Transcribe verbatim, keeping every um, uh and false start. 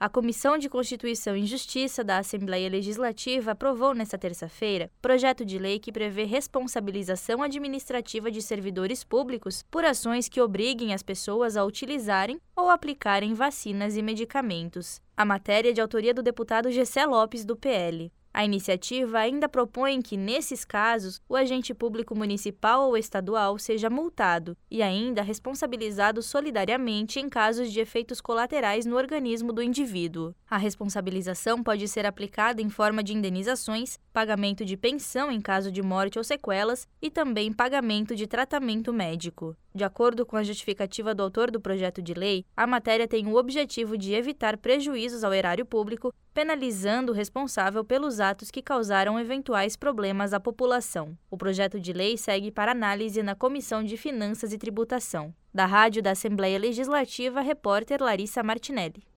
A Comissão de Constituição e Justiça da Assembleia Legislativa aprovou nesta terça-feira projeto de lei que prevê responsabilização administrativa de servidores públicos por ações que obriguem as pessoas a utilizarem ou aplicarem vacinas e medicamentos. A matéria é de autoria do deputado Gessé Lopes, do P L. A iniciativa ainda propõe que, nesses casos, o agente público municipal ou estadual seja multado e ainda responsabilizado solidariamente em casos de efeitos colaterais no organismo do indivíduo. A responsabilização pode ser aplicada em forma de indenizações, pagamento de pensão em caso de morte ou sequelas e também pagamento de tratamento médico. De acordo com a justificativa do autor do projeto de lei, a matéria tem o objetivo de evitar prejuízos ao erário público, penalizando o responsável pelos atos que causaram eventuais problemas à população. O projeto de lei segue para análise na Comissão de Finanças e Tributação. Da Rádio da Assembleia Legislativa, repórter Larissa Martinelli.